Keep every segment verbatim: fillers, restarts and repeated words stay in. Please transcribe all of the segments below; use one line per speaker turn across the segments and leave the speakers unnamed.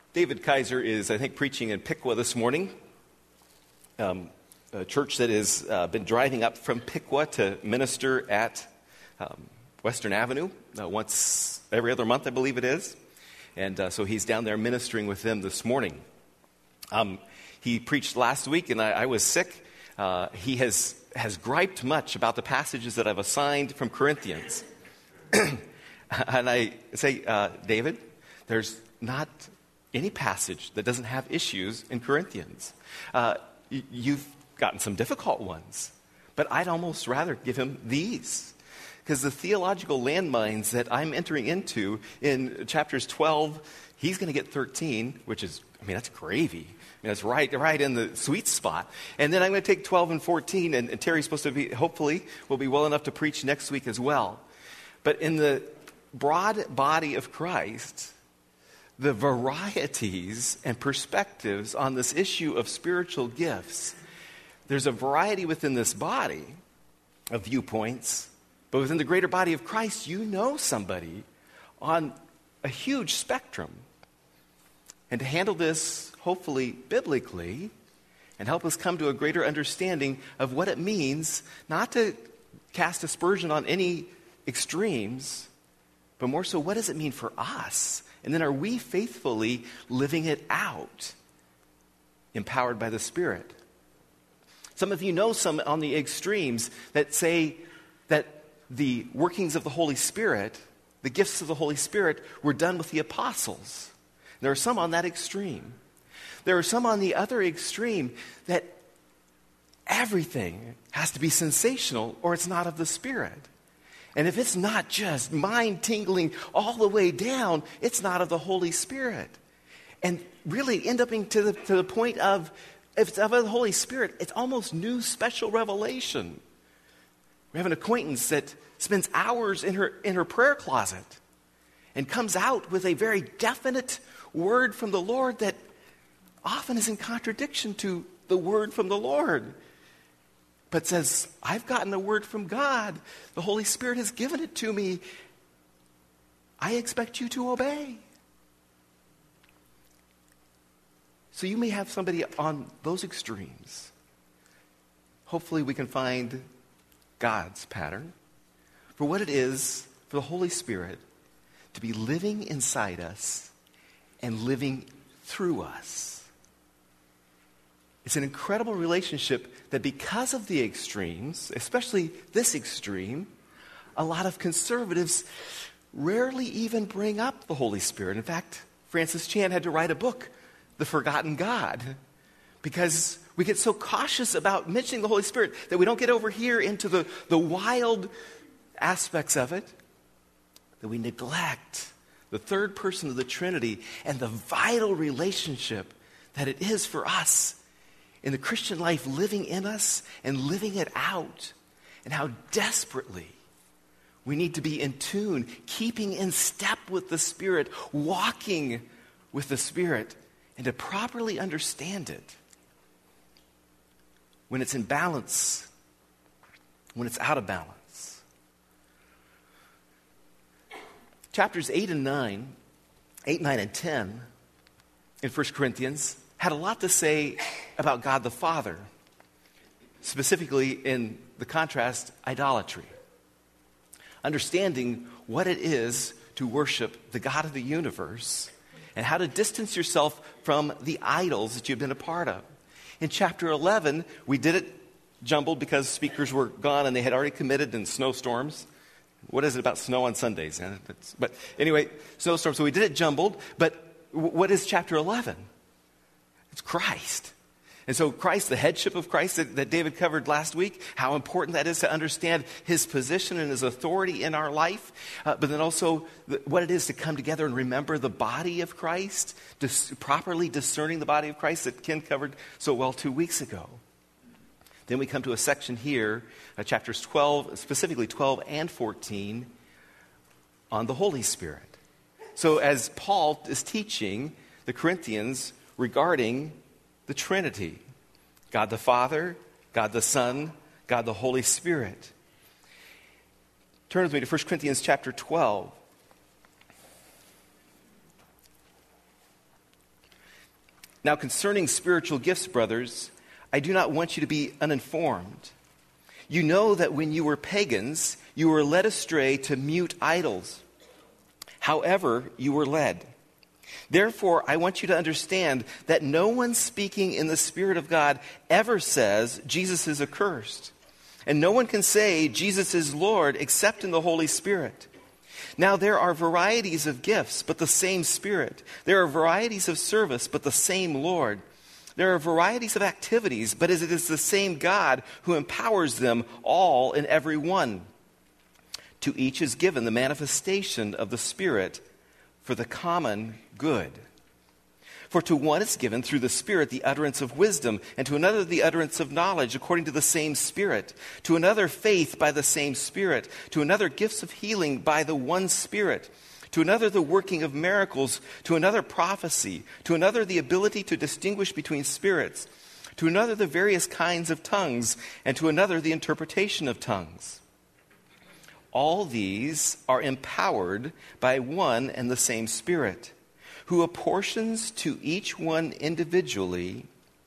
David Kaiser is, I think, preaching in Piqua this morning, um, a church that has uh, been driving up from Piqua to minister at um, Western Avenue uh, once every other month, I believe it is. And uh, so he's down there ministering with them this morning. Um, he preached last week, and I, I was sick. Uh, he has, has griped much about the passages that I've assigned from Corinthians. And I say, uh, David, there's not any passage that doesn't have issues in Corinthians. Uh, y- you've gotten some difficult ones, but I'd almost rather give him these. Because the theological landmines that I'm entering into in chapters twelve, he's going to get thirteen, which is, I mean, that's gravy. I mean, that's right, right in the sweet spot. And then I'm going to take twelve and fourteen, and, and Terry's supposed to be, hopefully, will be well enough to preach next week as well. But in the broad body of Christ, the varieties and perspectives on this issue of spiritual gifts, there's a variety within this body of viewpoints, but within the greater body of Christ, you know somebody on a huge spectrum. And to handle this, hopefully, biblically, and help us come to a greater understanding of what it means not to cast aspersion on any extremes, but more so, what does it mean for us? And then are we faithfully living it out, empowered by the Spirit? Some of you know some on the extremes that say that the workings of the Holy Spirit, the gifts of the Holy Spirit, were done with the apostles. There are some on that extreme. There are some on the other extreme that everything has to be sensational or it's not of the Spirit. And if it's not just mind-tingling all the way down, it's not of the Holy Spirit. And really end up to the, to the point of, if it's of the Holy Spirit, it's almost new special revelation. We have an acquaintance that spends hours in her, in her prayer closet and comes out with a very definite word from the Lord that often is in contradiction to the word from the Lord. But says, I've gotten a word from God. The Holy Spirit has given it to me. I expect you to obey. So you may have somebody on those extremes. Hopefully we can find God's pattern for what it is for the Holy Spirit to be living inside us and living through us. It's an incredible relationship that because of the extremes, especially this extreme, a lot of conservatives rarely even bring up the Holy Spirit. In fact, Francis Chan had to write a book, The Forgotten God, because we get so cautious about mentioning the Holy Spirit that we don't get over here into the, the wild aspects of it, that we neglect the third person of the Trinity and the vital relationship that it is for us in the Christian life, living in us and living it out, and how desperately we need to be in tune, keeping in step with the Spirit, walking with the Spirit, and to properly understand it when it's in balance, when it's out of balance. Chapters eight and nine, eight, nine, and ten in First Corinthians had a lot to say about God the Father, specifically in the contrast, idolatry. Understanding what it is to worship the God of the universe and how to distance yourself from the idols that you've been a part of. In chapter eleven, we did it jumbled because speakers were gone and they had already committed in snowstorms. What is it about snow on Sundays? But anyway, snowstorms. So we did it jumbled. But what is chapter eleven? It's Christ. And so Christ, the headship of Christ that, that David covered last week, how important that is to understand his position and his authority in our life, uh, but then also the, what it is to come together and remember the body of Christ, dis- properly discerning the body of Christ that Ken covered so well two weeks ago. Then we come to a section here, uh, chapters twelve, specifically twelve and fourteen, on the Holy Spirit. So as Paul is teaching the Corinthians regarding the Trinity, God the Father, God the Son, God the Holy Spirit. Turn with me to First Corinthians chapter twelve. Now concerning spiritual gifts, brothers, I do not want you to be uninformed. You know that when you were pagans, you were led astray to mute idols. However, you were led. Therefore, I want you to understand that no one speaking in the Spirit of God ever says Jesus is accursed. And no one can say Jesus is Lord except in the Holy Spirit. Now there are varieties of gifts, but the same Spirit. There are varieties of service, but the same Lord. There are varieties of activities, but it is the same God who empowers them all in every one. To each is given the manifestation of the Spirit for the common good. For to one is given through the Spirit the utterance of wisdom, and to another the utterance of knowledge according to the same Spirit, to another faith by the same Spirit, to another gifts of healing by the one Spirit, to another the working of miracles, to another prophecy, to another the ability to distinguish between spirits, to another the various kinds of tongues, and to another the interpretation of tongues. All these are empowered by one and the same Spirit, who apportions to each one individually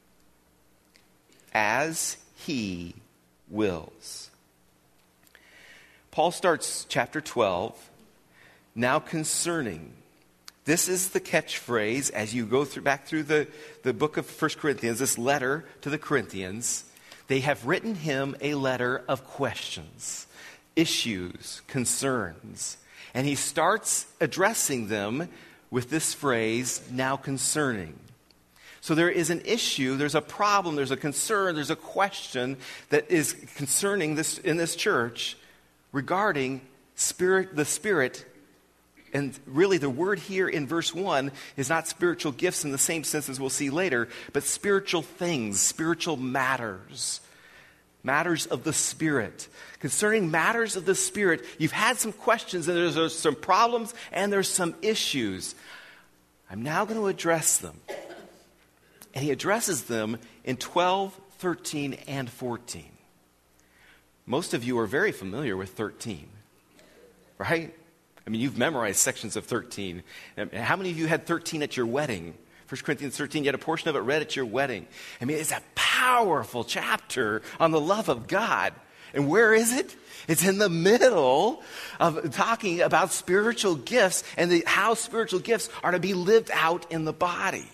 as he wills. Paul starts chapter twelve, now concerning. This is the catchphrase as you go through, back through the, the book of First Corinthians, this letter to the Corinthians. They have written him a letter of questions, issues, concerns. And he starts addressing them with this phrase, now concerning. So there is an issue, there's a problem, there's a concern, there's a question that is concerning this in this church regarding spirit, the Spirit. And really the word here in verse one is not spiritual gifts in the same sense as we'll see later, but spiritual things, spiritual matters. Matters of the Spirit. Concerning matters of the Spirit, you've had some questions and there's, there's some problems and there's some issues. I'm now going to address them. And he addresses them in twelve, thirteen, and fourteen. Most of you are very familiar with thirteen, right? I mean, you've memorized sections of thirteen. How many of you had thirteen at your wedding? First Corinthians thirteen, you had a portion of it read at your wedding. I mean, it's a powerful chapter on the love of God. And where is it? It's in the middle of talking about spiritual gifts and the, how spiritual gifts are to be lived out in the body.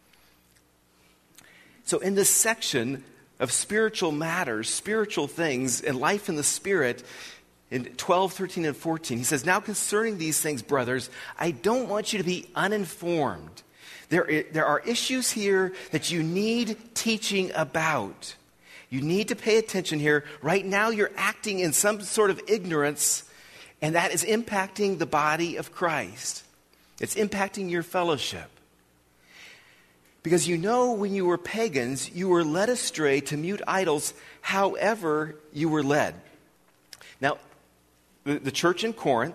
So in this section of spiritual matters, spiritual things, and life in the Spirit, in twelve, thirteen, and fourteen, he says, now concerning these things, brothers, I don't want you to be uninformed. There, there are issues here that you need teaching about. You need to pay attention here. Right now you're acting in some sort of ignorance, and that is impacting the body of Christ. It's impacting your fellowship. Because you know when you were pagans, you were led astray to mute idols, however you were led. Now, the, the church in Corinth,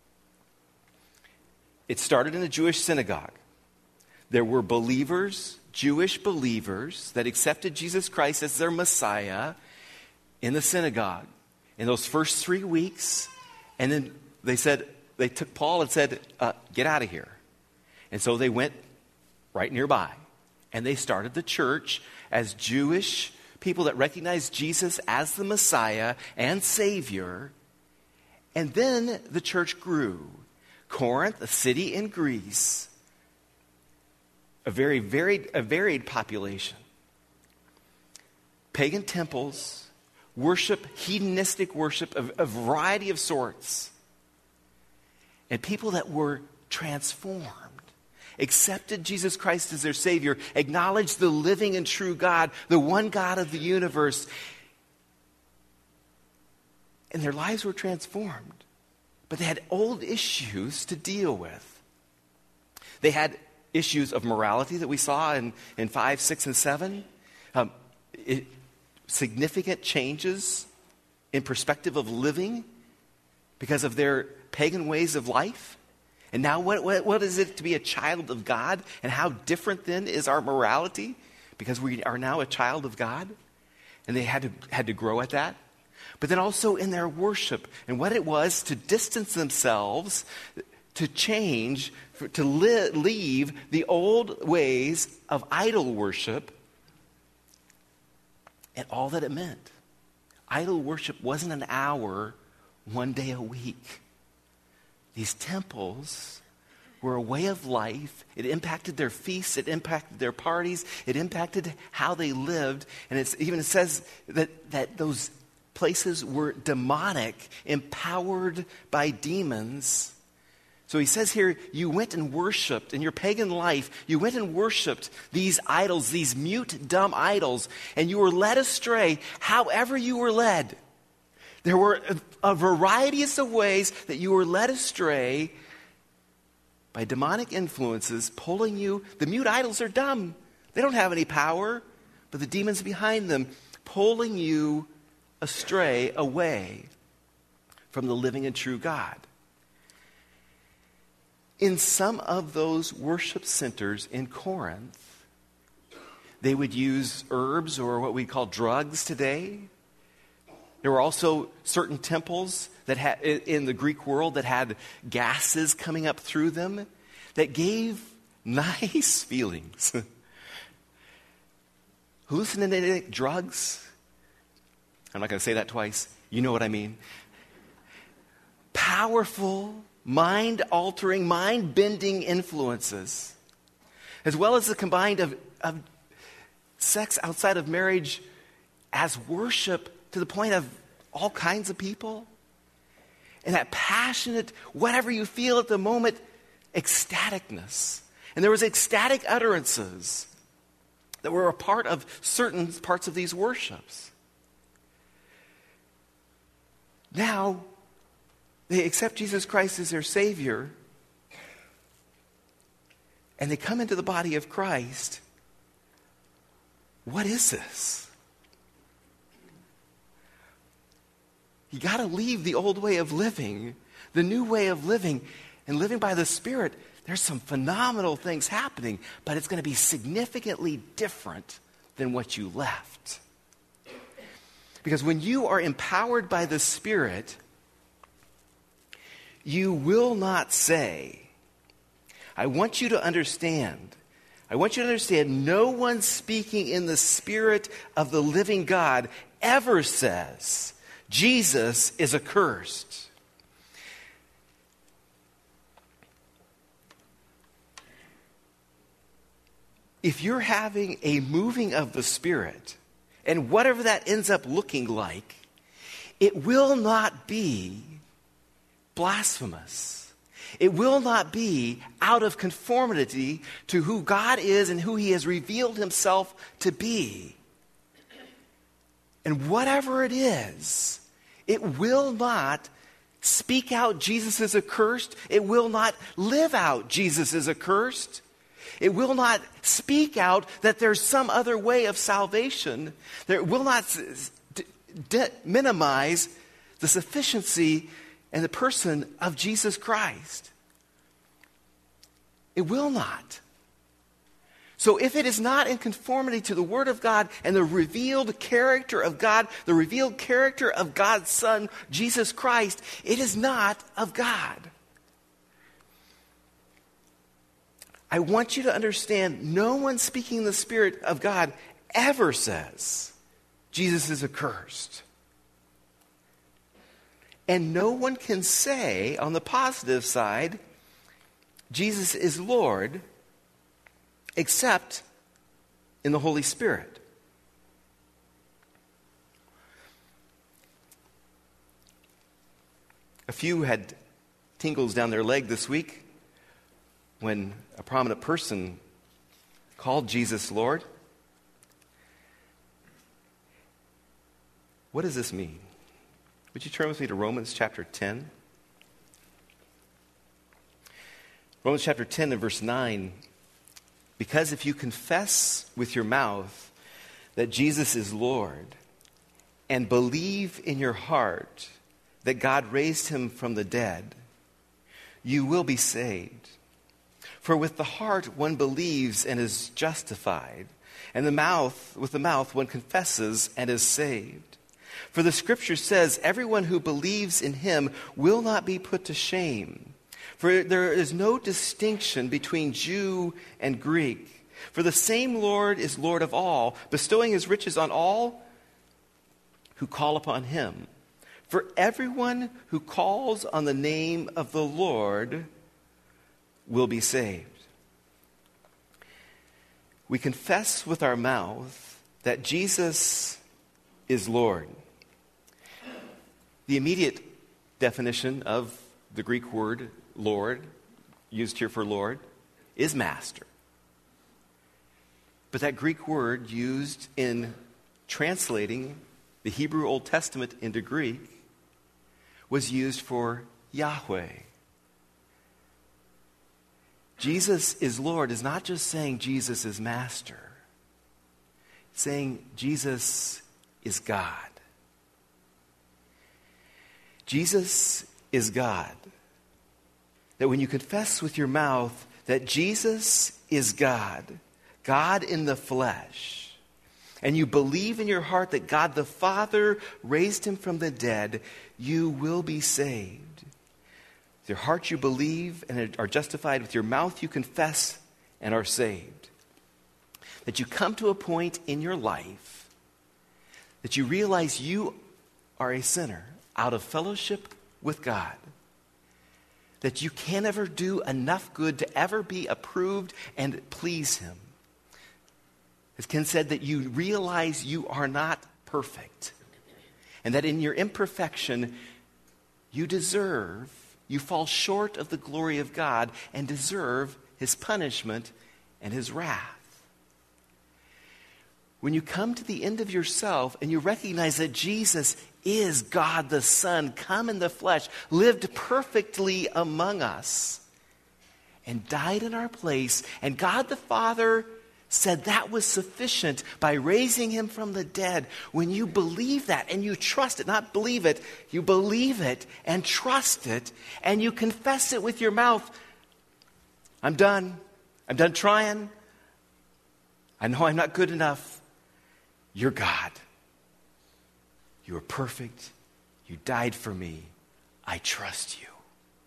it started in a Jewish synagogue. There were believers, Jewish believers, that accepted Jesus Christ as their Messiah in the synagogue in those first three weeks. And then they said, they took Paul and said, uh, get out of here. And so they went right nearby. And they started the church as Jewish people that recognized Jesus as the Messiah and Savior. And then the church grew. Corinth, a city in Greece, a very varied, a varied population. Pagan temples, worship, hedonistic worship of a variety of sorts. And people that were transformed, accepted Jesus Christ as their Savior, acknowledged the living and true God, the one God of the universe. And their lives were transformed. But they had old issues to deal with. They had issues of morality that we saw in, in five, six, and seven. Um, it, significant changes in perspective of living because of their pagan ways of life. And now what, what, what is it to be a child of God? And how different then is our morality? Because we are now a child of God. And they had to, had to grow at that. But then also in their worship and what it was to distance themselves to change, for, to li- leave the old ways of idol worship and all that it meant. Idol worship wasn't an hour, one day a week. These temples were a way of life. It impacted their feasts. It impacted their parties. It impacted how they lived. And it's even it says that, that those places were demonic, empowered by demons. So he says here, you went and worshiped in your pagan life. You went and worshiped these idols, these mute, dumb idols, and you were led astray however you were led. There were a, a variety of ways that you were led astray by demonic influences pulling you. The mute idols are dumb. They don't have any power, but the demons behind them pulling you astray away from the living and true God. In some of those worship centers in Corinth, they would use herbs or what we call drugs today. There were also certain temples that had, in the Greek world that had gases coming up through them that gave nice feelings. Hallucinogenic drugs. I'm not going to say that twice. You know what I mean. Powerful, mind-altering, mind-bending influences, as well as the combined of, of sex outside of marriage as worship to the point of all kinds of people. And that passionate, whatever you feel at the moment, ecstaticness. And there was ecstatic utterances that were a part of certain parts of these worships. Now, they accept Jesus Christ as their Savior, and they come into the body of Christ. What is this? You got to leave the old way of living, the new way of living, and living by the Spirit. There's some phenomenal things happening, but it's going to be significantly different than what you left. Because when you are empowered by the Spirit, you will not say, I want you to understand, I want you to understand, no one speaking in the Spirit of the living God ever says, Jesus is accursed. If you're having a moving of the Spirit, and whatever that ends up looking like, it will not be blasphemous. It will not be out of conformity to who God is and who He has revealed Himself to be. And whatever it is, it will not speak out Jesus is accursed. It will not live out Jesus is accursed. It will not speak out that there's some other way of salvation. It will not d- d- minimize the sufficiency and the person of Jesus Christ. It will not. So if it is not in conformity to the Word of God and the revealed character of God, the revealed character of God's Son, Jesus Christ, it is not of God. I want you to understand, no one speaking the Spirit of God ever says Jesus is accursed. And no one can say, on the positive side, Jesus is Lord, except in the Holy Spirit. A few had tingles down their leg this week when a prominent person called Jesus Lord. What does this mean? Would you turn with me to Romans chapter ten? Romans chapter ten and verse nine. Because if you confess with your mouth that Jesus is Lord and believe in your heart that God raised him from the dead, you will be saved. For with the heart one believes and is justified, and the mouth, with the mouth one confesses and is saved. For the Scripture says, everyone who believes in him will not be put to shame. For there is no distinction between Jew and Greek. For the same Lord is Lord of all, bestowing his riches on all who call upon him. For everyone who calls on the name of the Lord will be saved. We confess with our mouth that Jesus is Lord. The immediate definition of the Greek word Lord, used here for Lord, is master. But that Greek word used in translating the Hebrew Old Testament into Greek was used for Yahweh. Jesus is Lord is not just saying Jesus is master. It's saying Jesus is God. Jesus is God. That when you confess with your mouth that Jesus is God, God in the flesh, and you believe in your heart that God the Father raised him from the dead, you will be saved. With your heart you believe and are justified. With your mouth you confess and are saved. That you come to a point in your life that you realize you are a sinner out of fellowship with God. That you can't ever do enough good to ever be approved and please him. As Ken said, that you realize you are not perfect. And that in your imperfection, you deserve, you fall short of the glory of God and deserve his punishment and his wrath. When you come to the end of yourself and you recognize that Jesus is God the Son, come in the flesh, lived perfectly among us, and died in our place, and God the Father said that was sufficient by raising him from the dead. When you believe that and you trust it, not believe it, you believe it and trust it, and you confess it with your mouth, I'm done. I'm done trying. I know I'm not good enough. You're God. You are perfect. You died for me. I trust you.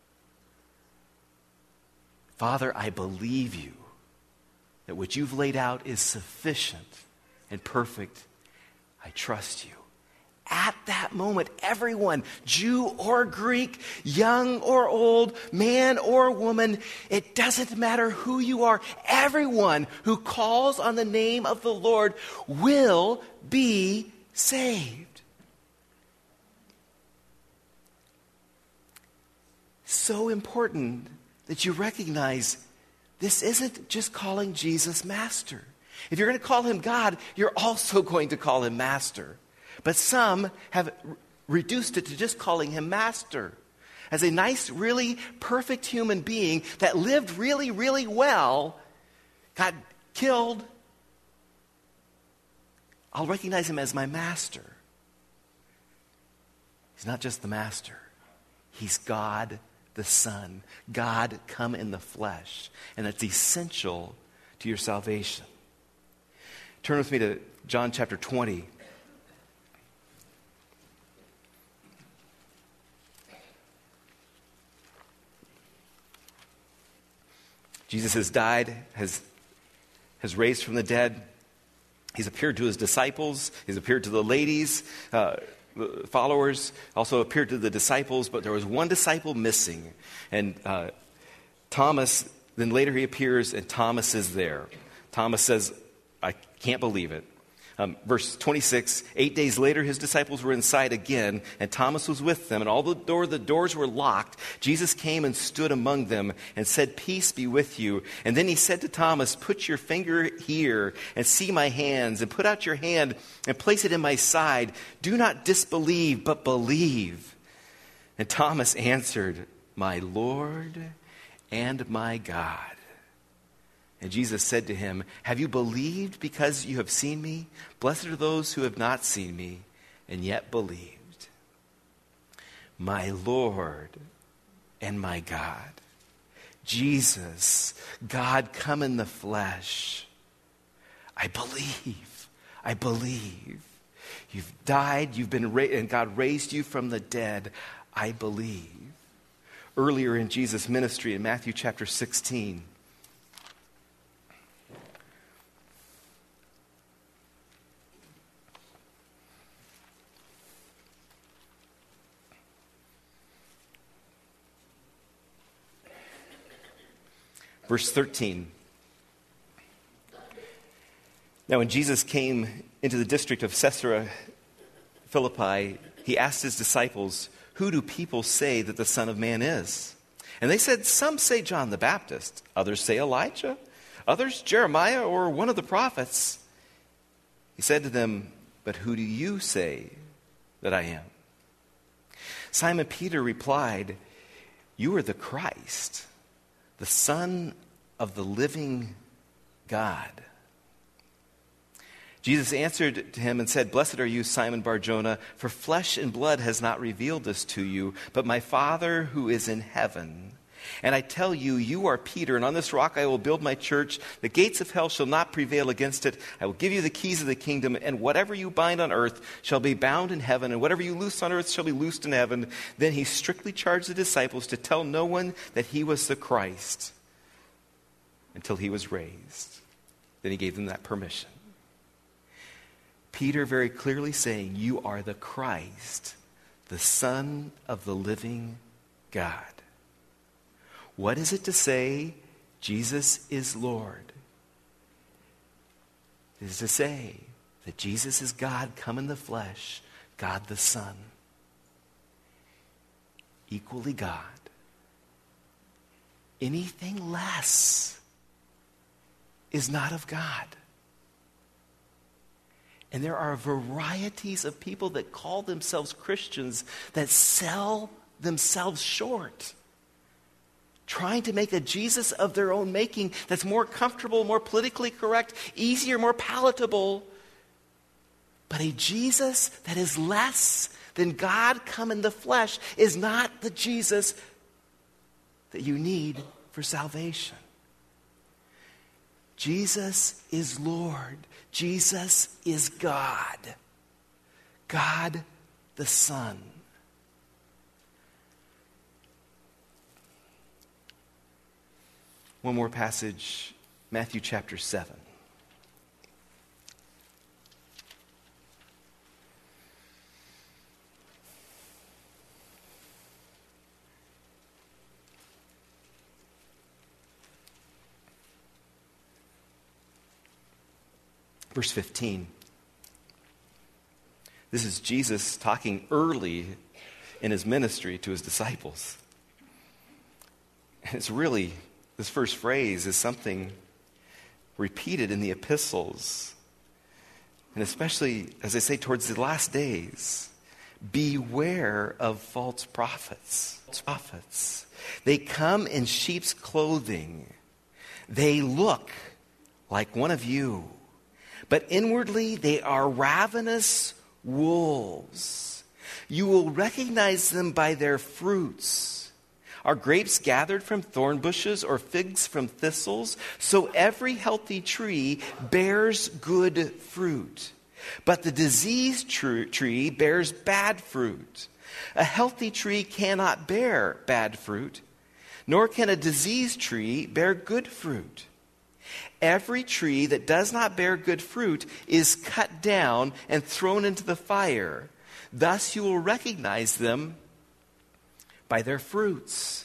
Father, I believe you that what you've laid out is sufficient and perfect. I trust you. At that moment, everyone, Jew or Greek, young or old, man or woman, it doesn't matter who you are, everyone who calls on the name of the Lord will be saved. So important that you recognize this isn't just calling Jesus master. If you're going to call him God, you're also going to call him master. But some have r- reduced it to just calling him master. As a nice, really perfect human being that lived really, really well, got killed, I'll recognize him as my master. He's not just the master. He's God the Son. God come in the flesh. And it's essential to your salvation. Turn with me to John chapter twenty. Jesus has died, has, has raised from the dead. He's appeared to his disciples. He's appeared to the ladies, uh, followers, also appeared to the disciples, but there was one disciple missing. And uh, Thomas, then later he appears and Thomas is there. Thomas says, I can't believe it. Um, verse twenty-six, eight days later his disciples were inside again, and Thomas was with them, and all the, door, the doors were locked. Jesus came and stood among them and said, peace be with you. And then he said to Thomas, put your finger here and see my hands, and put out your hand and place it in my side. Do not disbelieve, but believe. And Thomas answered, my Lord and my God. And Jesus said to him, have you believed because you have seen me? Blessed are those who have not seen me and yet believed. My Lord and my God. Jesus, God come in the flesh. I believe. I believe. You've died, you've been raised, and God raised you from the dead. I believe. earlier in Jesus' ministry in Matthew chapter sixteen. Verse thirteen. Now, when Jesus came into the district of Caesarea Philippi, he asked his disciples, "Who do people say that the Son of Man is?" And they said, "Some say John the Baptist, others say Elijah, others Jeremiah or one of the prophets." He said to them, "But who do you say that I am?" Simon Peter replied, "You are the Christ, the Son of the living God." Jesus answered to him and said, "Blessed are you, Simon Bar-Jonah, for flesh and blood has not revealed this to you, but my Father who is in heaven. And I tell you, you are Peter, and on this rock I will build my church. The gates of hell shall not prevail against it. I will give you the keys of the kingdom, and whatever you bind on earth shall be bound in heaven, and whatever you loose on earth shall be loosed in heaven." Then he strictly charged the disciples to tell no one that he was the Christ until he was raised. Then he gave them that permission. Peter very clearly saying, "You are the Christ, the Son of the living God." What is it to say Jesus is Lord? It is to say that Jesus is God come in the flesh, God the Son, equally God. Anything less is not of God. And there are varieties of people that call themselves Christians that sell themselves short, trying to make a Jesus of their own making that's more comfortable, more politically correct, easier, more palatable. But a Jesus that is less than God come in the flesh is not the Jesus that you need for salvation. Jesus is Lord. Jesus is God. God the Son. One more passage, Matthew chapter seven. Verse fifteen. This is Jesus talking early in his ministry to his disciples. And it's really, this first phrase is something repeated in the epistles. And especially, as I say, towards the last days, beware of false prophets. False prophets. They come in sheep's clothing. They look like one of you, but inwardly they are ravenous wolves. You will recognize them by their fruits. Are grapes gathered from thorn bushes or figs from thistles? So every healthy tree bears good fruit, but the diseased tree bears bad fruit. A healthy tree cannot bear bad fruit, nor can a diseased tree bear good fruit. Every tree that does not bear good fruit is cut down and thrown into the fire. Thus you will recognize them by their fruits.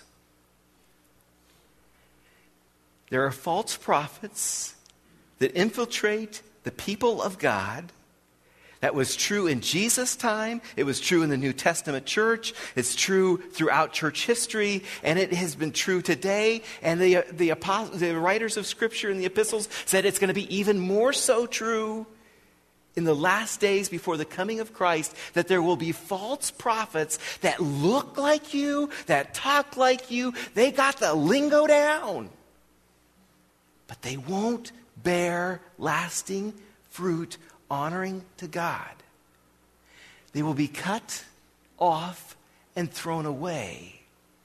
There are false prophets that infiltrate the people of God. That was true in Jesus' time. It was true in the New Testament church. It's true throughout church history. And it has been true today. And the, the, apost- the writers of Scripture in the epistles said it's going to be even more so true in the last days before the coming of Christ, that there will be false prophets that look like you, that talk like you. They got the lingo down. But they won't bear lasting fruit honoring to God. They will be cut off and thrown away.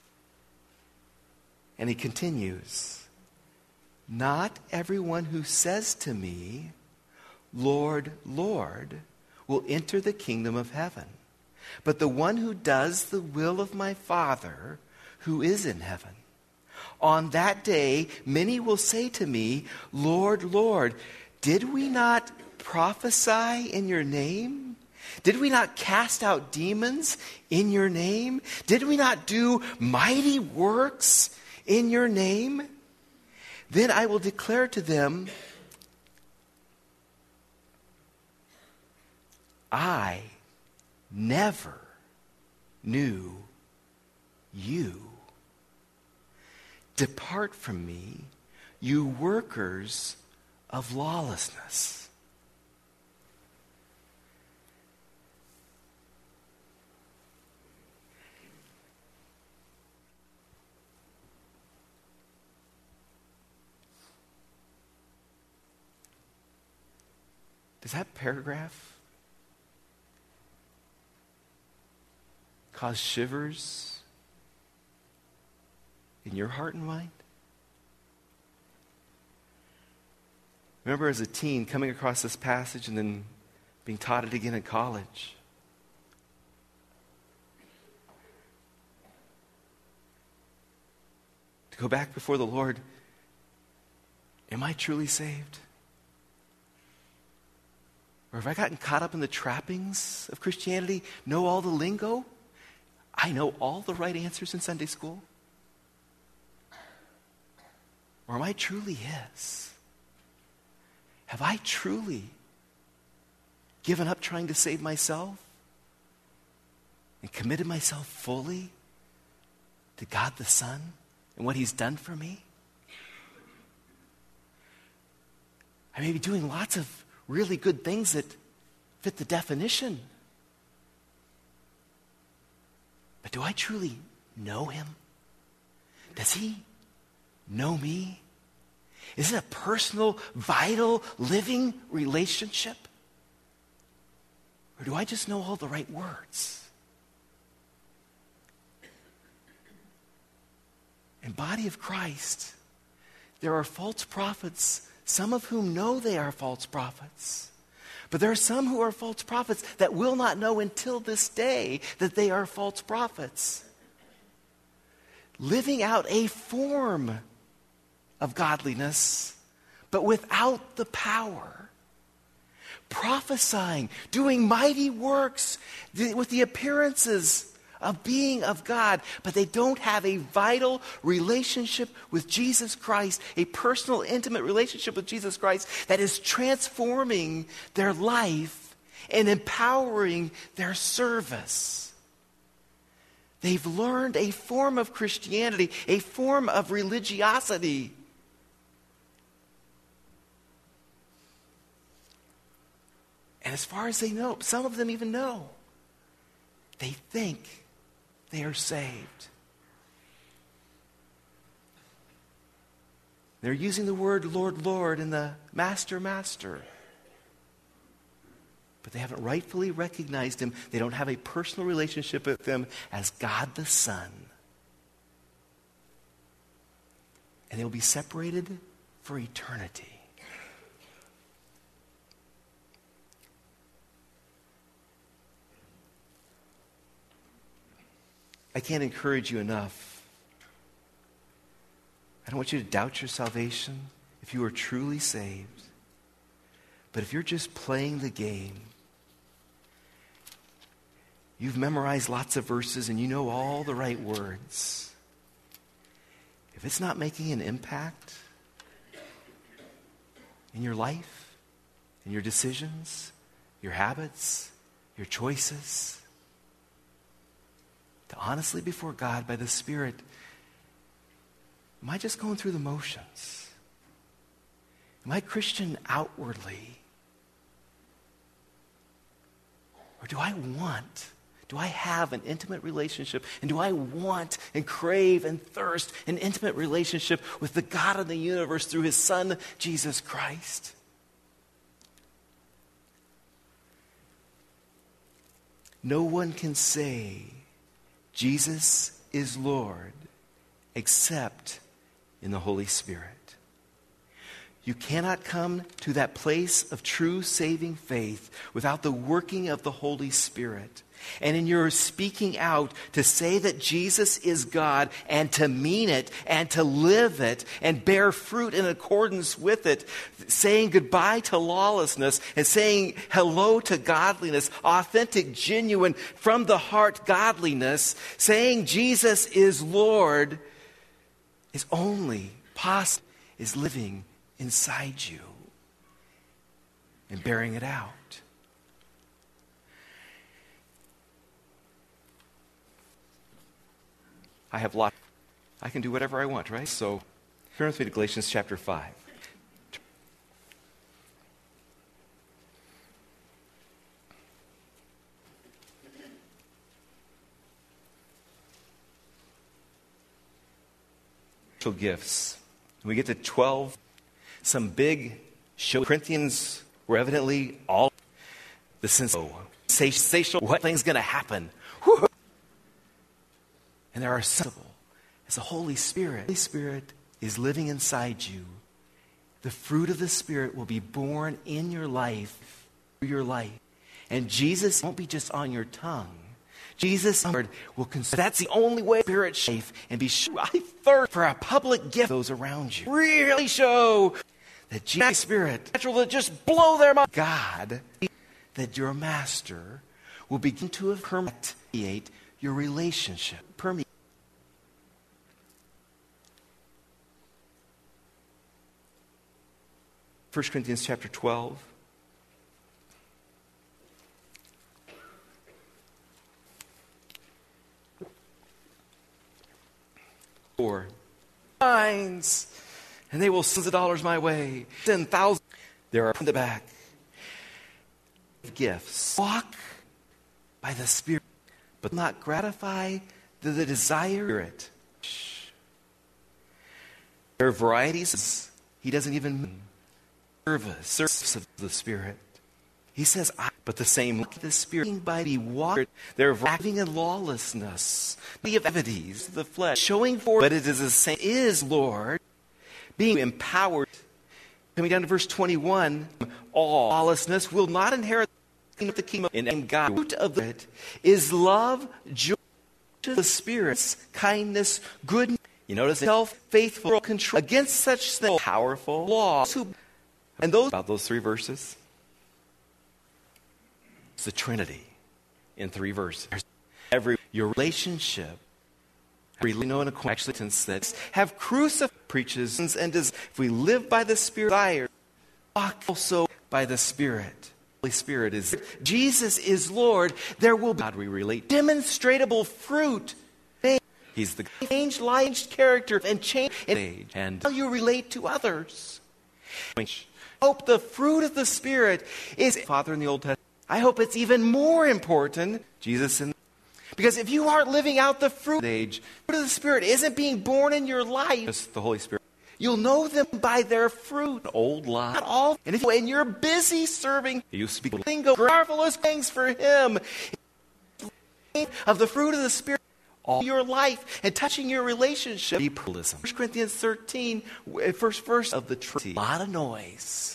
And he continues, not everyone who says to me, Lord, Lord, will enter the kingdom of heaven, but the one who does the will of my Father who is in heaven. On that day, many will say to me, Lord, Lord, did we not prophesy in your name? Did we not cast out demons in your name? Did we not do mighty works in your name? Then I will declare to them, I never knew you. Depart from me, you workers of lawlessness. Does that paragraph cause shivers in your heart and mind? Remember as a teen coming across this passage and then being taught it again in college. To go back before the Lord, am I truly saved? Or have I gotten caught up in the trappings of Christianity, know all the lingo? I know all the right answers in Sunday school? Or am I truly His? Have I truly given up trying to save myself and committed myself fully to God the Son and what He's done for me? I may be doing lots of really good things that fit the definition. But do I truly know Him? Does He know me? Is it a personal, vital, living relationship? Or do I just know all the right words? In body of Christ, there are false prophets, some of whom know they are false prophets. But there are some who are false prophets that will not know until this day that they are false prophets. Living out a form of godliness, but without the power. Prophesying, doing mighty works with the appearances of being of God, but they don't have a vital relationship with Jesus Christ, a personal, intimate relationship with Jesus Christ that is transforming their life and empowering their service. They've learned a form of Christianity, a form of religiosity. And as far as they know, some of them even know, they think they are saved. They're using the word Lord, Lord and the Master, Master. But they haven't rightfully recognized Him. They don't have a personal relationship with Him as God the Son. And they will be separated for eternity. I can't encourage you enough. I don't want you to doubt your salvation if you are truly saved. But if you're just playing the game, you've memorized lots of verses and you know all the right words. If it's not making an impact in your life, in your decisions, your habits, your choices, to honestly before God by the Spirit, am I just going through the motions? Am I Christian outwardly? Or do I want, do I have an intimate relationship, and do I want and crave and thirst an intimate relationship with the God of the universe through His Son, Jesus Christ? No one can say Jesus is Lord except in the Holy Spirit. You cannot come to that place of true saving faith without the working of the Holy Spirit. And in your speaking out to say that Jesus is God and to mean it and to live it and bear fruit in accordance with it, saying goodbye to lawlessness and saying hello to godliness, authentic, genuine, from the heart godliness, saying Jesus is Lord is only possible, is living inside you and bearing it out. I have lots. I can do whatever I want, right? So turn with me to Galatians chapter five. Gifts. We get to twelve. Some big show. Corinthians were evidently all the sensational. What thing's going to happen? Whew. And there are some, as the Holy Spirit. The Holy Spirit is living inside you. The fruit of the Spirit will be born in your life, through your life. And Jesus won't be just on your tongue. Jesus will consider. That's the only way Spirit safe and be sure. I thirst for a public gift. Those around you really show that Jesus Spirit natural to just blow their mind. God, that your master will begin to permeate your relationship. Permeate. First Corinthians chapter twelve. Four minds, and they will send the dollars my way. Ten thousand. There are in the back. Gifts. Walk by the Spirit, but not gratify the, the desire. It. There are varieties. He doesn't even service service of the Spirit. He says, I, but the same the Spirit by the water, they're acting in lawlessness, the activities, the flesh, showing forth, but it is the same, is Lord, being empowered. Coming down to verse twenty-one, all lawlessness will not inherit the kingdom in God. The root of it is love, joy, the Spirit's kindness, goodness. You notice self-faithful control against such things, powerful laws. And those about those three verses. It's the Trinity in three verses. Every your relationship, every know and acquaintance that have crucified preaches and does. If we live by the Spirit, desire, walk also by the Spirit. Holy Spirit is Jesus is Lord. There will be God we relate demonstrable fruit. He's the changed, changed character and change age and how you relate to others. Hope the fruit of the Spirit is Father in the Old Testament. I hope it's even more important, Jesus in because if you aren't living out the fruit age, the fruit of the Spirit isn't being born in your life. Just the Holy Spirit. You'll know them by their fruit. Old lie. Not all. And if and you're busy serving, you speak marvelous things for Him. Of the fruit of the Spirit, all your life and touching your relationship. First Corinthians thirteen, first verse of the Trinity. A lot of noise.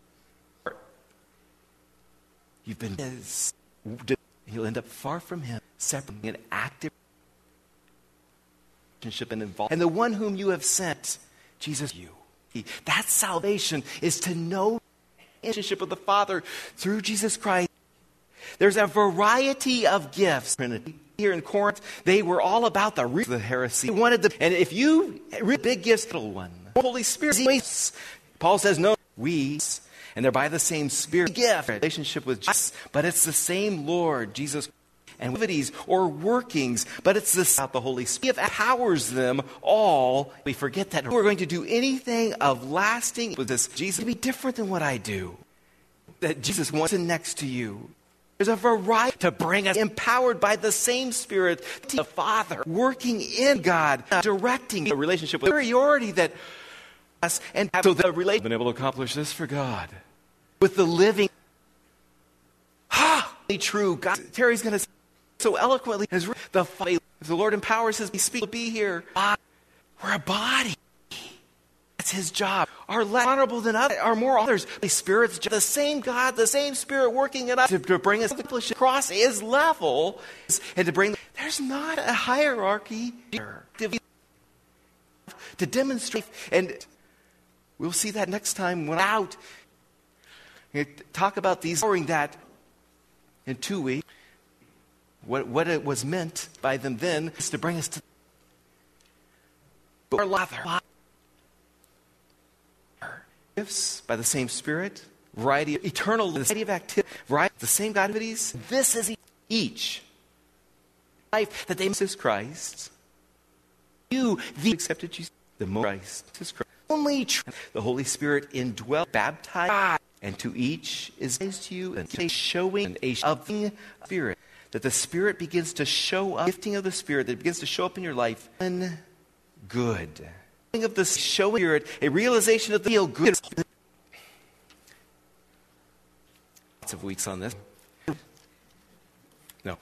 You've been, you'll end up far from Him, separate in active relationship and involved. And the one whom you have sent, Jesus, you. He, that salvation is to know the relationship with the Father through Jesus Christ. There's a variety of gifts. Here in Corinth, they were all about the root of the heresy. They wanted the, and if you read big gifts, little one, Holy Spirit. Paul says, no, we. And they're by the same Spirit gift relationship with Jesus, but it's the same Lord Jesus and activities or workings, but it's this about the Holy Spirit empowers them all. We forget that we're going to do anything of lasting with this Jesus to be different than what I do. That Jesus wants it next to you. There's a variety to bring us empowered by the same Spirit, the Father working in God, directing a relationship with superiority that. And so the relationship been able to accomplish this for God with the living, ah, true God. Terry's going to so eloquently as the if the Lord empowers His speak to be here. We're a body. That's It's his job. Are less honorable than others, are more others. The Spirit's job, the same God, the same Spirit working in us to, to bring us across his level and to bring. There's not a hierarchy here to demonstrate. And we'll see that next time when I'm out. You talk about these, that in two weeks. What, what it was meant by them then is to bring us to our lather. Gifts by the same Spirit, variety of eternal, variety of activity, variety the same God activities. This is each life that they Jesus Christ. You, the accepted Jesus, the most Christ, Jesus Christ. Only true. The Holy Spirit indwell, baptize, and to each is to you and a showing a of the Spirit. That the Spirit begins to show up, gifting of the Spirit that begins to show up in your life. And good. Of the showing Spirit, a realization of the feel good. Lots of weeks on this. No.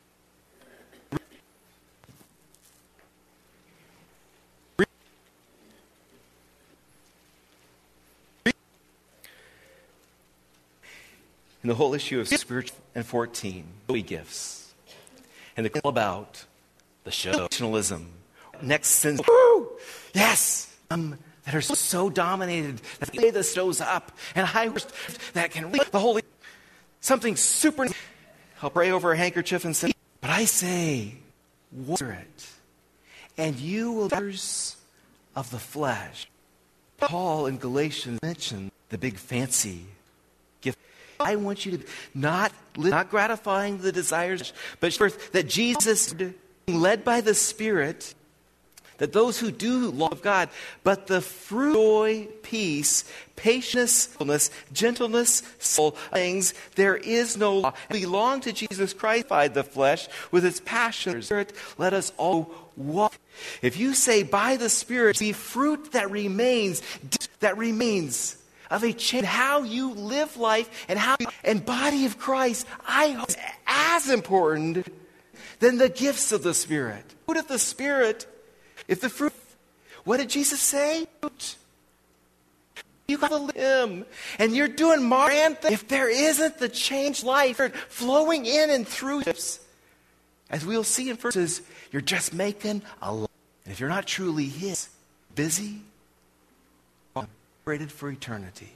And the whole issue of spiritual and fourteen, gifts. And the all about the show, next sin. Woo! Yes! Um, that are so, so dominated that they the stows up and high that can reach the Holy. Something super. I'll pray over a handkerchief and say, but I say, water it, and you will be of the flesh. Paul in Galatians mentioned the big fancy gift. I want you to not not gratifying the desires, but first that Jesus, led by the Spirit, that those who do love God, but the fruit, joy, peace, patience, fullness, gentleness, soul things, there is no law. We belong to Jesus Christ by the flesh with its passion. Spirit, let us all walk. If you say by the Spirit, be fruit that remains, that remains of a change, how you live life and how, and body of Christ, I hope is as important than the gifts of the Spirit. Fruit of the Spirit. If the fruit, what did Jesus say? You got to live him. And you're doing more. If there isn't the changed life flowing in and through gifts, as we'll see in verses, you're just making a life. And if you're not truly his, busy, separated for eternity.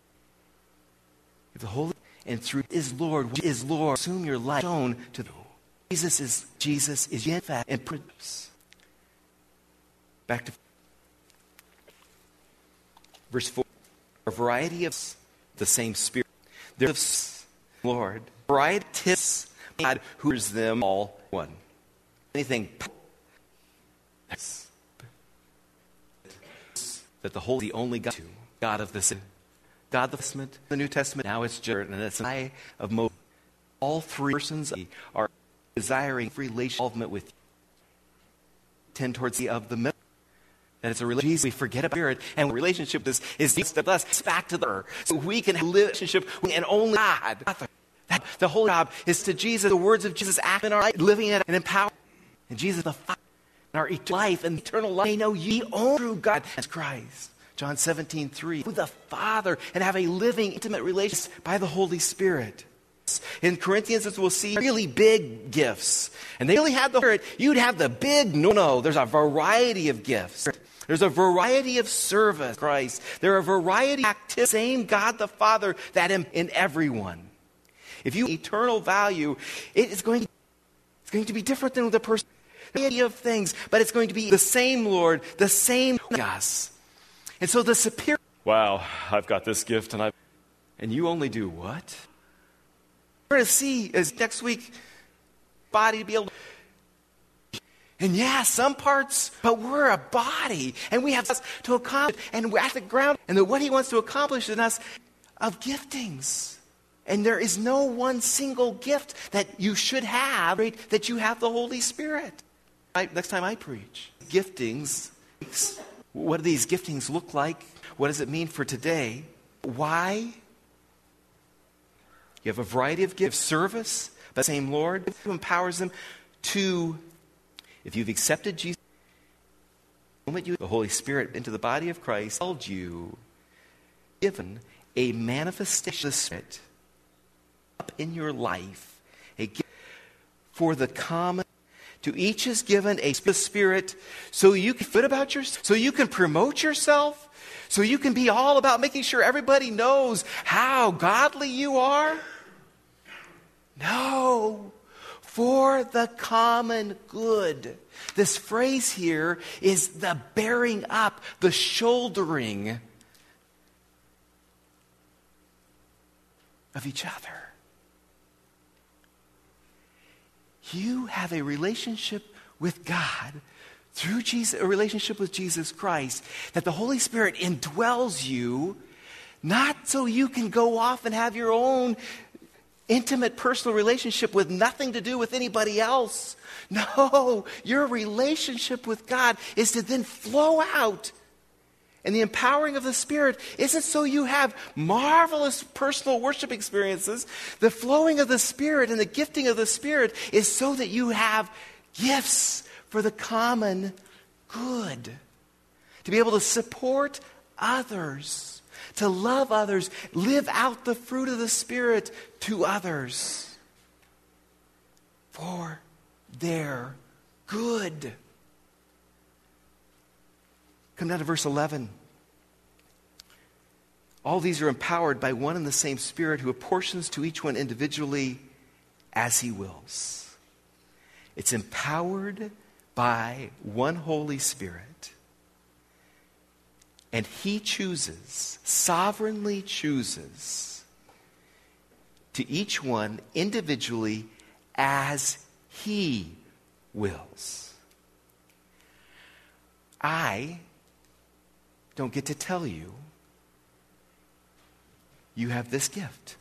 If the Holy and through is Lord, is Lord, assume your life shown to the Jesus is Jesus is in fact and prince. Back to verse four. A variety of the same Spirit. There's Lord. Variety of God who is them all one. Anything that the Holy, the only God, God of the God of the Testament, the New Testament, now it's Jared, and it's an eye of Moses. All three persons are desiring relational involvement with you. Tend towards the of the middle. That it's a relationship. We forget about Spirit, and relationship this is with us. It's back to the so we can have a relationship with and only God. That the whole job is to Jesus. The words of Jesus act in our life, living it and empower. And Jesus, the Father, in our eternal life and eternal life, they know ye only true God as Christ. John seventeen three. With the Father and have a living, intimate relationship by the Holy Spirit. In Corinthians, as we'll see, really big gifts. And they only had the Spirit. You'd have the big, no, no. There's a variety of gifts. There's a variety of service, Christ. There are a variety of activities. Same God the Father that in, in everyone. If you eternal value, it is going to, it's going to be different than the person. Variety of things, but it's going to be the same Lord, the same us. And so the superior. Wow, I've got this gift, and I, and you only do what? We're going to see as next week, body to be able to. And yeah, some parts, but we're a body, and we have to accomplish, and we're at the ground, and the, what he wants to accomplish in us of giftings. And there is no one single gift that you should have, right, that you have the Holy Spirit. I, next time I preach, giftings, what do these giftings look like? What does it mean for today? Why? You have a variety of gifts, service, but the same Lord who empowers them to. If you've accepted Jesus, moment you the Holy Spirit into the body of Christ, held you, given a manifestation of the Spirit up in your life, a gift for the common. To each is given a Spirit, so you can feel about yourself, so you can promote yourself, so you can be all about making sure everybody knows how godly you are. No, for the common good. This phrase here is the bearing up, the shouldering of each other. You have a relationship with God through Jesus, a relationship with Jesus Christ, that the Holy Spirit indwells you, not so you can go off and have your own intimate personal relationship with nothing to do with anybody else. No, your relationship with God is to then flow out. And the empowering of the Spirit isn't so you have marvelous personal worship experiences. The flowing of the Spirit and the gifting of the Spirit is so that you have gifts for the common good. To be able to support others, to love others, live out the fruit of the Spirit to others for their good. Come down to verse eleven. All these are empowered by one and the same Spirit who apportions to each one individually as he wills. It's empowered by one Holy Spirit. And he chooses, sovereignly chooses, to each one individually as he wills. I don't get to tell you, you have this gift.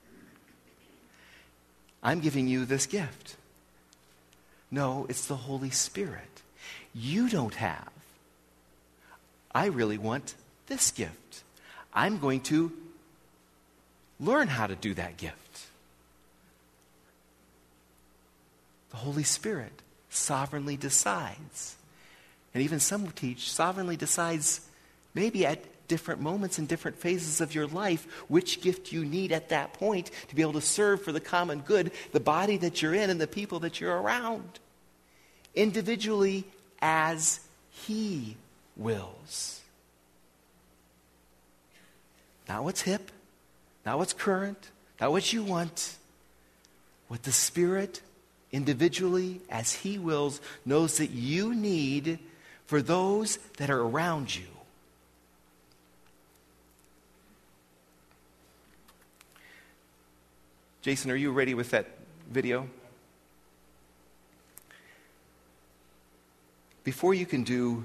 I'm giving you this gift. No, it's the Holy Spirit. You don't have. I really want this gift. I'm going to learn how to do that gift. The Holy Spirit sovereignly decides. And even some teach sovereignly decides maybe at different moments and different phases of your life which gift you need at that point to be able to serve for the common good, the body that you're in and the people that you're around. Individually as he wills. Not what's hip, not what's current, not what you want. What the Spirit, individually as he wills, knows that you need for those that are around you. Jason, are you ready with that video? Before you can do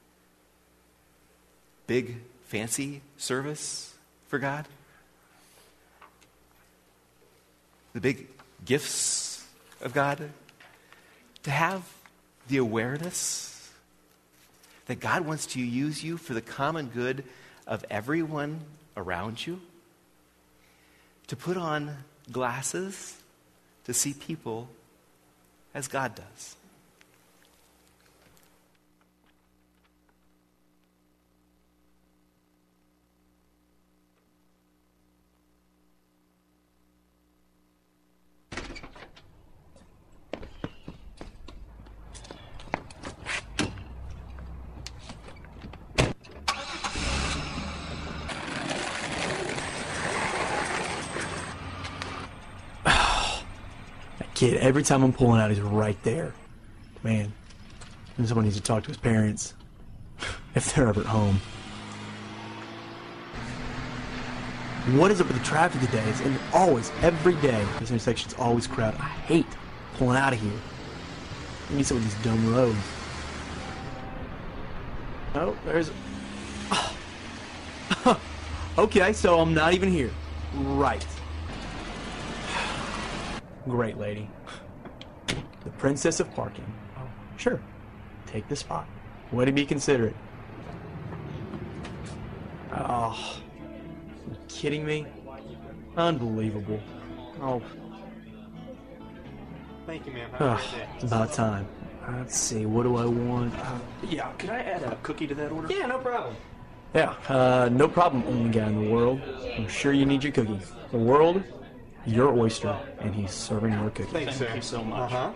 big, fancy service for God, the big gifts of God, to have the awareness that God wants to use you for the common good of everyone around you, to put on glasses to see people as God does.
Kid, every time I'm pulling out, he's right there. Man, someone needs to talk to his parents if they're ever at home. What is up with the traffic today? It's and always, every day, this intersection's always crowded. I hate pulling out of here. I need some of these dumb roads. Oh, there's... Oh. Okay, so I'm not even here. Right. Great lady. The princess of parking. Oh, sure. Take the spot. Way to be considerate. Oh, you kidding me? Unbelievable. Oh.
Thank you, ma'am.
Oh, it's about time. Let's see, what do I want? Uh, yeah, could I add a cookie to that order?
Yeah, no problem.
Yeah, uh, no problem, only guy in the world. I'm sure you need your cookie. The world, your oyster, and he's serving your cookie.
Thanks, sir.
Thank you so much.
Uh-huh.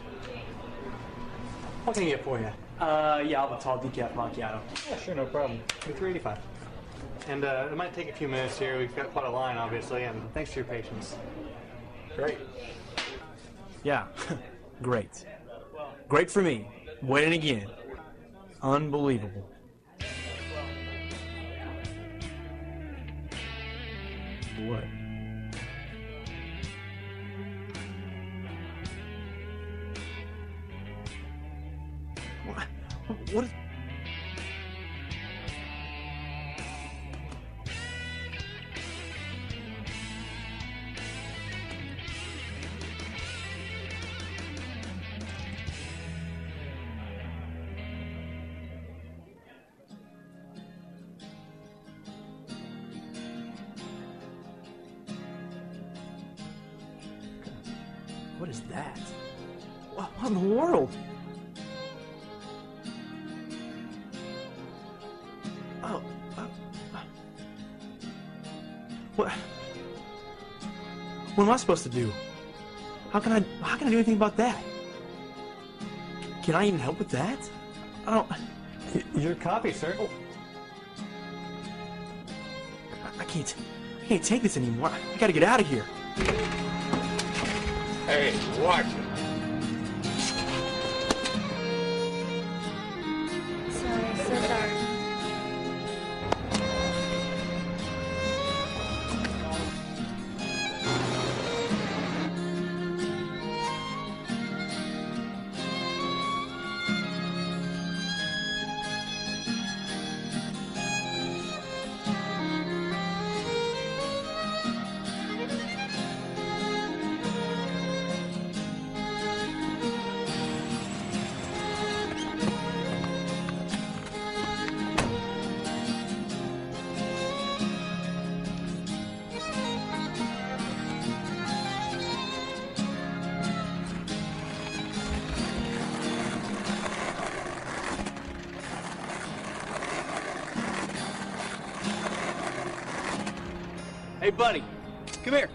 What can I get for you?
Uh, yeah, I'll have a tall decaf macchiato.
Yeah, sure, no problem. three eighty-five. And uh, it might take a few minutes here. We've got quite a line, obviously, and thanks for your patience.
Great. Yeah, great. Great for me. Winning again. Unbelievable. What? What? What is... What is that? What in the world? Oh, uh, what? What am I supposed to do? How can I? How can I do anything about that? Can I even help with that? I don't.
Your copy, sir.
Oh. I can't. I can't take this anymore. I gotta get out of here.
Hey, watch it.
Sorry, so sorry.
Hey, buddy, come here.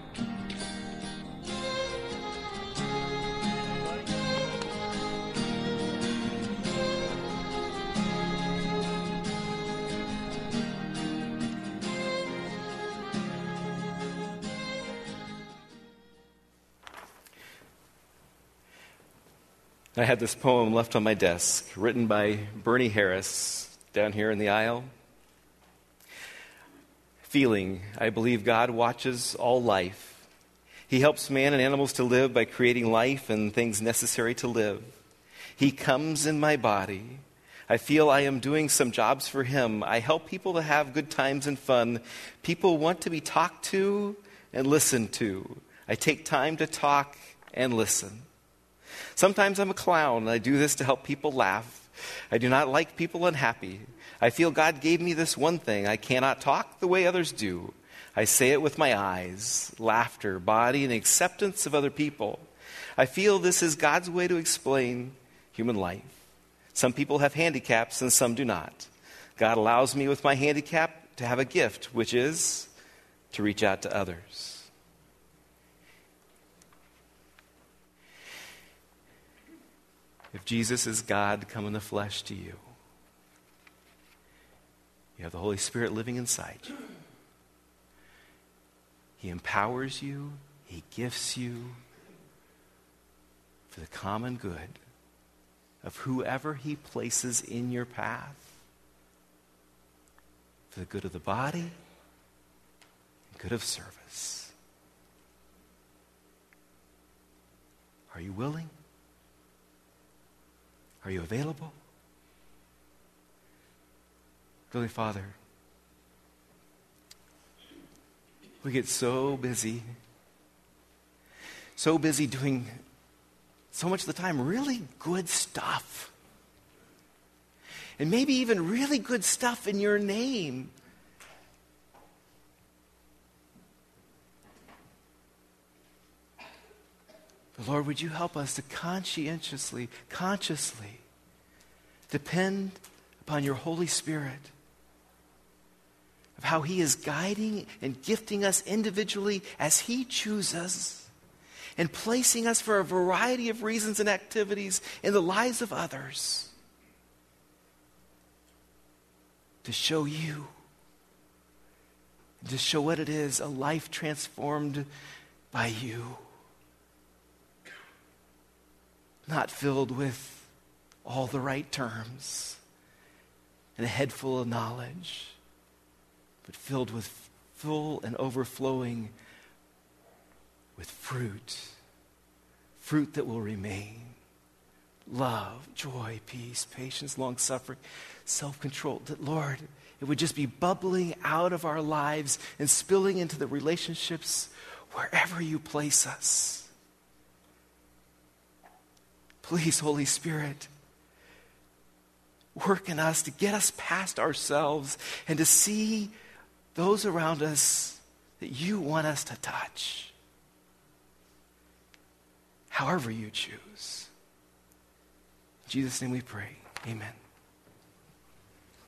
I had this poem left on my desk, written by Bernie Harris, down here in the aisle. Feeling, I believe God watches all life. He helps man and animals to live by creating life and things necessary to live. He comes in my body. I feel I am doing some jobs for him. I help people to have good times and fun. People want to be talked to and listened to. I take time to talk and listen. Sometimes I'm a clown, and I do this to help people laugh. I do not like people unhappy. I feel God gave me this one thing. I cannot talk the way others do. I say it with my eyes, laughter, body, and acceptance of other people. I feel this is God's way to explain human life. Some people have handicaps and some do not. God allows me with my handicap to have a gift, which is to reach out to others. If Jesus is God come in the flesh to you, you have the Holy Spirit living inside you. He empowers you. He gifts you for the common good of whoever he places in your path, for the good of the body and good of service. Are you willing? Are you available? Holy Father, we get so busy, so busy doing so much of the time really good stuff. And maybe even really good stuff in your name. But Lord, would you help us to conscientiously, consciously depend upon your Holy Spirit, of how he is guiding and gifting us individually as he chooses, and placing us for a variety of reasons and activities in the lives of others to show you, to show what it is, a life transformed by you. Not filled with all the right terms and a head full of knowledge, but filled with full and overflowing with fruit. Fruit that will remain. Love, joy, peace, patience, long-suffering, self-control. That, Lord, it would just be bubbling out of our lives and spilling into the relationships wherever you place us. Please, Holy Spirit, work in us to get us past ourselves and to see those around us that you want us to touch. However you choose. In Jesus' name we pray. Amen.